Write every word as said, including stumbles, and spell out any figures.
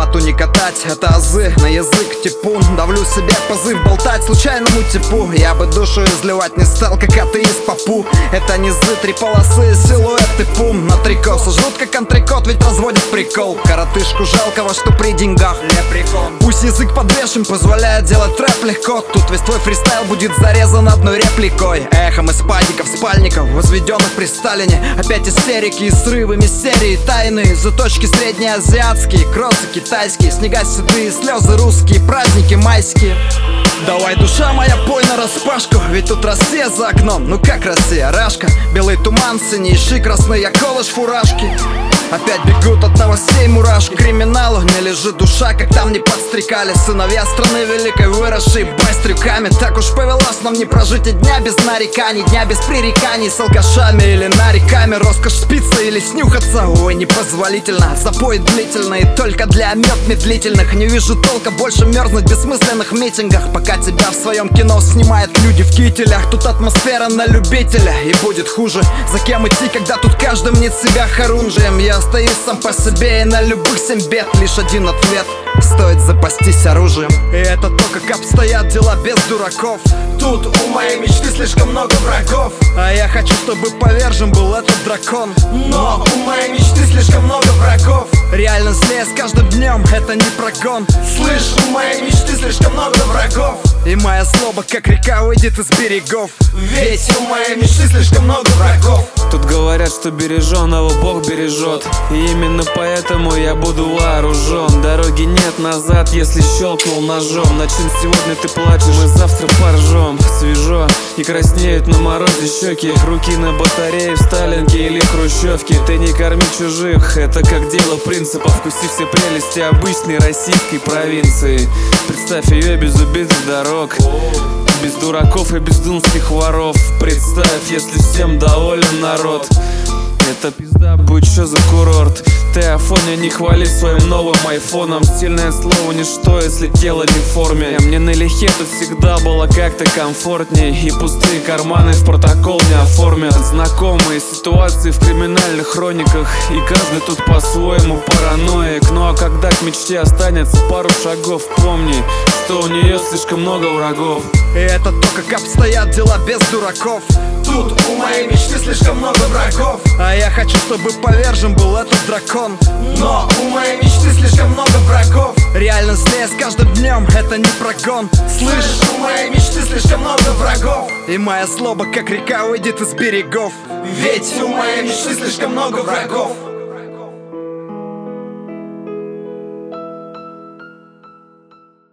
мату не катать, это азы на язык типун. Давлю себе позыв болтать случайному типу. Я бы душу изливать не стал, как атеист попу. Это низы, три полосы, силуэты пум. На трико сожрут как антрикот, ведь разводит прикол. Коротышку жалкого, что при деньгах лепрекон. Пусть язык подвешен, позволяет делать рэп легко. Тут весь твой фристайл будет зарезан одной репликой. Эхом из падиков, спальников, возведенных при Сталине. Опять истерики и срывы, мистерии тайные. Заточки среднеазиатские, кроссы китайские. Снега седые, слезы русские, праздники майские. Давай, душа моя, пой на распашку, ведь тут Россия за окном. Ну как Россия, рашка, белый туман, синейший, красный, я колышь, фуражки. Опять бегут от новостей мурашки. Криминалу не лежит душа, как там не подстрекали. Сыновья страны великой, выросшие байстрюками. Так уж повелось нам не прожить и дня без нареканий, дня без пререканий с алкашами или нареками. Роскошь спиться или снюхаться, ой, непозволительно. Запой длительный, только для мед медлительных. Не вижу толка больше мерзнуть в бессмысленных митингах, пока тебя в своем кино снимают люди в кителях. Тут атмосфера на любителя, и будет хуже. За кем идти, когда тут каждый мнит себя оружием? Я остаюсь сам по себе, и на любых семь бед лишь один ответ: стоит запастись оружием. И это то, как обстоят дела без дураков. Тут у моей мечты слишком много врагов, а я хочу, чтобы повержен был этот дракон. Но у моей мечты слишком много врагов. Реально злее с каждым днем, это не прогон. Слышь, у моей мечты слишком много врагов, и моя злоба, как река, выйдет из берегов. Ведь у моей мечты слишком много врагов. Тут говорят, что береженого Бог бережет, и именно поэтому я буду вооружен. Дороги нет назад, если щелкнул ножом. На чем сегодня ты плачешь, мы завтра поржем. Свежо, и краснеют на морозе щеки. Руки на батарее в Сталинке или Хрущевке. Ты не корми чужих, это как дело принципа. Вкуси все прелести обычной российской провинции. Представь ее без убитых дорог, без дураков и бездумских воров. Представь, если всем доволен народ, это пизда будет, что за курорт. Ты Афоня, не хвали своим новым айфоном. Сильное слово ничто, если тело не в форме. Мне на лихе тут всегда было как-то комфортней, и пустые карманы в протокол не оформят. Знакомые ситуации в криминальных хрониках, и каждый тут по-своему параноик. Ну а когда к мечте останется пару шагов, помни, что у нее слишком много врагов. И это то, как обстоят дела без дураков. Тут у моей мечты слишком много врагов, а я хочу, чтобы повержен был этот дракон. Но у моей мечты слишком много врагов. Реально злее с каждым днем, это не прогон. Слышь, у моей мечты слишком много врагов, и моя злоба, как река, выйдет из берегов. Ведь у моей мечты слишком много врагов.